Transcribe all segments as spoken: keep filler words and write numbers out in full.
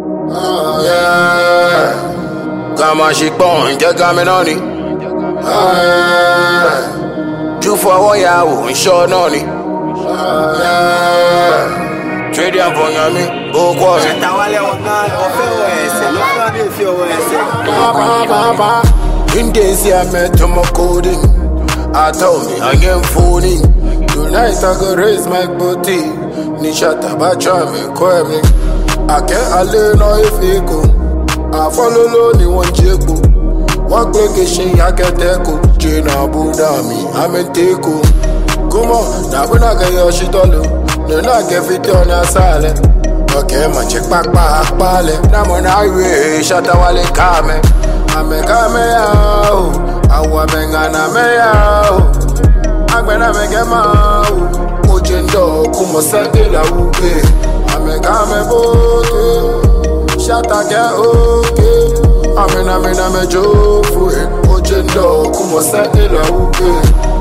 Oh yeah. Kama shikbon, jaga me noni. Oh yeah. Ju for one ya wo, nsho noni. Oh yeah. Trade am for yami, go kwa me. Tawale wana, ofe wese, lofa de fi wese. Ba ba ba ba. In days ya met to my coding. I told me I am phoning. Tonight I go raise my booty. Nishata bacha me kwe me. I can't alone no if you go. I follow low ni one jebo. Walk location ya get echo. Jina Buddha me, I'm in teko. Come on, now when I get your shit all no na get fit on your salad. Okay, man, check back back pale. Now on highway, shata wale kame. Ame kame yao. Awa mengana me yao. Agbena me gemao. Ojendo kumo sete la uke. Ame kame bote. Shata ke oke. Ame na me na me jofu. Ojendo kumo sete la uke.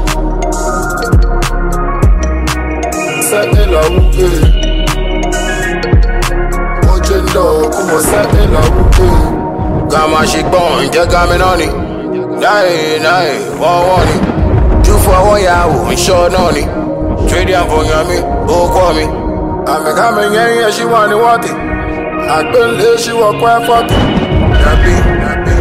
Sete la uke. Ojendo kumo sete la uke. Kama shikbon, jaga me noni. Nai, nai, one one. Ju for one ya wo, nsho noni. Trade am for yami, go kwa me. Ame kame yenye she want want it. Agbele she walk kwa forty. Happy, happy.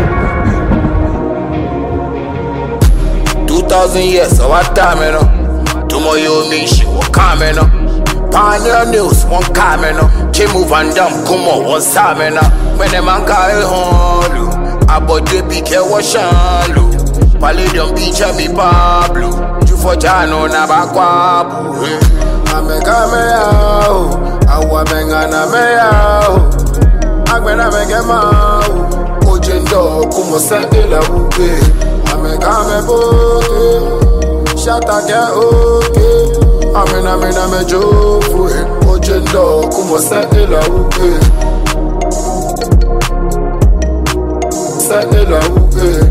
Two thousand years, so what time you know? Tomorrow me she will come you know. Pioneer news, one come you know. Chimu Van Dam, come on, one time you know. When the man carry home, about the big washalu. Palladium beach and me Pablo. You for Jano Nabakwabu. Ame kame yao. Awa mengana me yao. Agbena me gemao. Ojendo kumo sete la uke. Ame kame bote. Shata ke oke. Ame na me na me jofu. Ojendo kumo sete la uke. Sete la uke.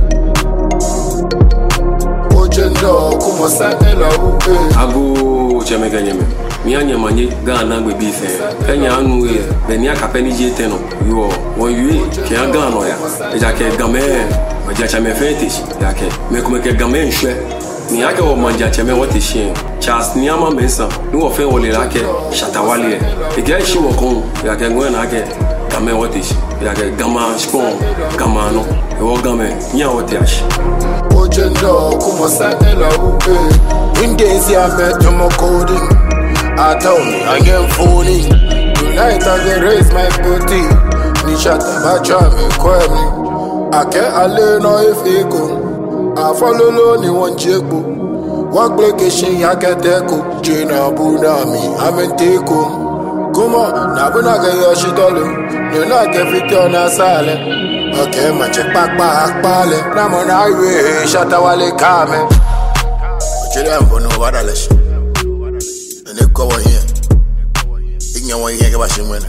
Ojendo kumo sete la uke. Ago chemega nyeme. Mianya manye Ghana gbe bi fe. Kenya anu e be ni akapeni jete no. Yo, won yue ke Ghana no ya. E ja ke game. Ma ja chame fetish. Ya ke me kuma ke game nhwe. Ni ake wo manja chame wote shin. Charles Niama Mensa. Ni wo fe wo le lake Shatawale. E ga shi wo kon. Ya ke ngwe na ke game wote shi. Ya ke gama spon gama no. E wo game nya wote ashi. Ojendo kumo sete la uke. In days ya met to my coding. I told me I am phoning. Tonight I go raise my booty. Nishata bacha me kwe me. I can't alone no if you go. I follow low ni one jebo. Walk location ya get echo. Jina Buddha me, I'm in teko. Come on, now when I get your shit all no na get fit on your salad. Okay, man, check back back pale. Now on highway, shata wale kame. Chile ambo no wadalesh. Ene kwa wa here. Inya wa here ke ba shimwena.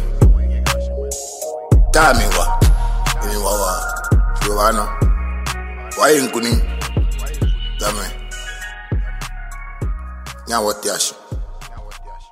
Kame wa. Ini wa wa. Yo wana. Wa inkuni. Dame. Nya wote ashi.